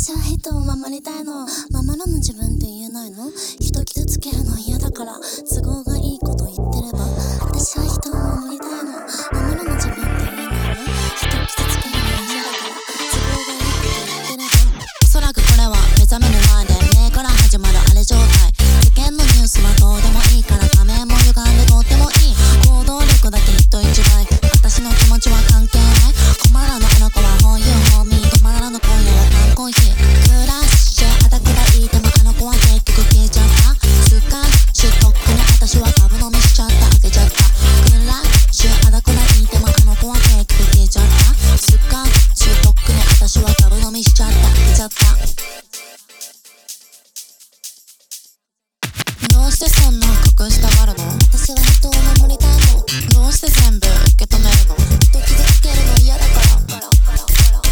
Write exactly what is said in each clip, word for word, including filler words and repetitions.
私は人を守りたいの。守らぬ自分って言えないの？人傷つけるの嫌だから都合がいいこと言ってれば。私は人を守りたいの。守らぬ自分って言えないの？人傷つけるの嫌だから都合がいいこと言ってれば。おそらくこれは目覚める前で目から始まるあれ状態。世間のニュースはどうでもいいから画面も歪んでとってもいい。行動力だけ人一倍。私の気持ちは関係ない。困らぬあの子はホーユーホーミー。止まらぬ今夜は缶コーヒー。クラッシュあたくらいてもあの子は結局消えちゃった。スカッシュとっくに私は株飲みしちゃった開けちゃった。クラッシュあたくらいてもあの子は結局消えちゃった。スカッシュとっくに私は株飲みしちゃった開けちゃった。どうしてそんな隠したがるの？私は人を守りたいの。どうして全部受け止めるの？人傷つけるの嫌だからからからから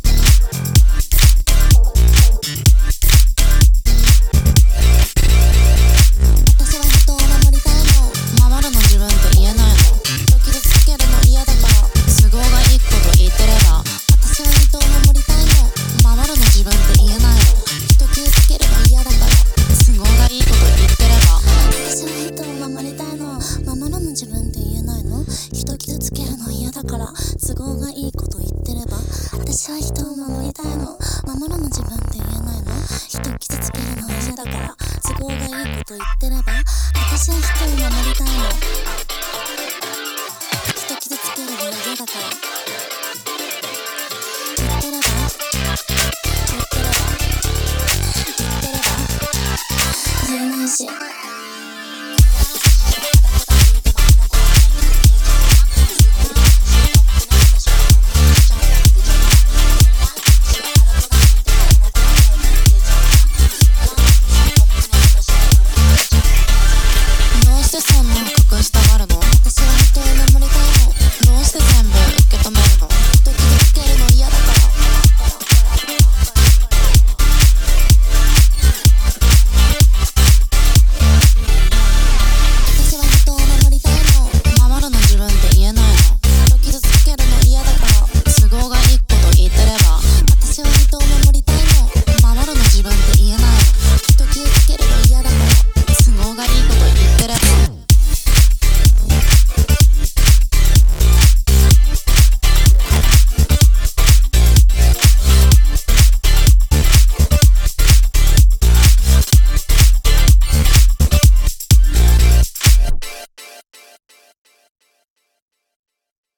私は人を守りたいの。守るの自分って言えないの？人傷つけるの嫌だから都合がいいこと言ってれば。私は人を守りたいの。守るの自分って言えないの？人傷つけるの嫌だから都合がいいこと言ってれば。私は人を守りたいの。守らぬ自分って言えないの？人傷つけるの嫌だから都合がいいこと言ってれば。私は人を守りたいの。守らぬ自分って言えないの？人傷つけるの嫌だから都合がいいこと言ってれば。私は人を守りたいの。